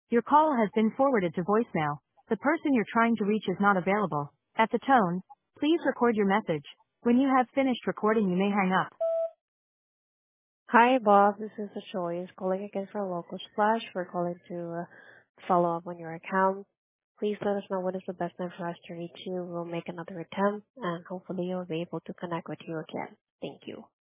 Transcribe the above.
Your call has been forwarded to voicemail. The person you're trying to reach is not available. At the tone, please record your message. When you have finished recording, you may hang up. Hi, Bob. This is the Choice calling again for Local Splash. We're calling to follow up on your account. Please let us know what is the best time for us to reach you. We'll make another attempt, and hopefully you'll be able to connect with you again. Thank you.